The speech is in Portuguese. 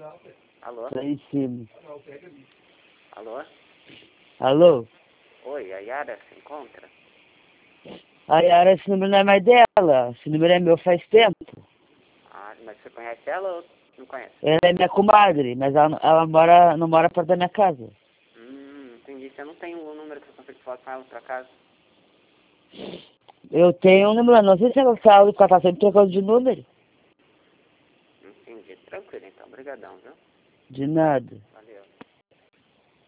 Alô? Tá em cima. Alô? Alô? Oi, a Yara se encontra? A Yara, esse número não é mais dela. Esse número é meu faz tempo. Ah, mas você conhece ela ou não conhece? Ela é minha comadre, mas ela não mora perto da minha casa. Entendi. Você não tem o número que você consegue falar com ela por acaso? Eu tenho um número, não sei se ela sabe, porque ela tá sempre trocando de número. Entendi. Tranquilo então. Obrigadão, viu? De nada.